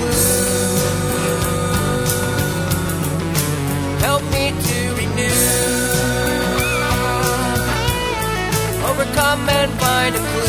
clue. Help me to renew, overcome and find a clue.